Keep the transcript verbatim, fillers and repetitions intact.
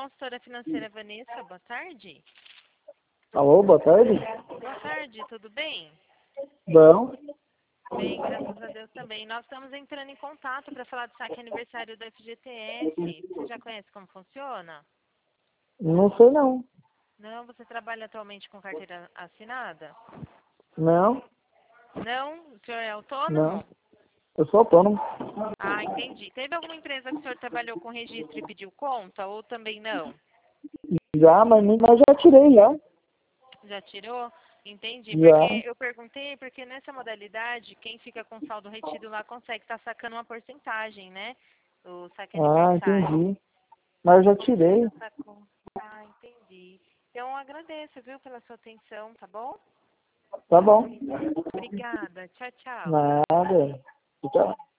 consultora financeira Vanessa, boa tarde. Alô, boa tarde. Boa tarde, tudo bem? Bom, Bem, graças a Deus também. Nós estamos entrando em contato para falar do saque aniversário do F G T S. Você já conhece como funciona? não sei não. Não? Você trabalha atualmente com carteira assinada? Não, Não? O senhor é autônomo? não. Eu sou autônomo. Ah, entendi. Teve alguma empresa que o senhor trabalhou com registro e pediu conta ou também não? Já, mas, mas já tirei já. Já tirou? Entendi. Já. Porque eu perguntei, porque nessa modalidade, quem fica com saldo retido lá consegue estar sacando uma porcentagem, né? O saque Ah, aniversário. entendi. Mas eu já Como você tirei. já sacou? Ah, entendi. Então agradeço, viu, pela sua atenção, tá bom? Tá bom. Obrigada. Tchau, tchau. Nada. Tchau.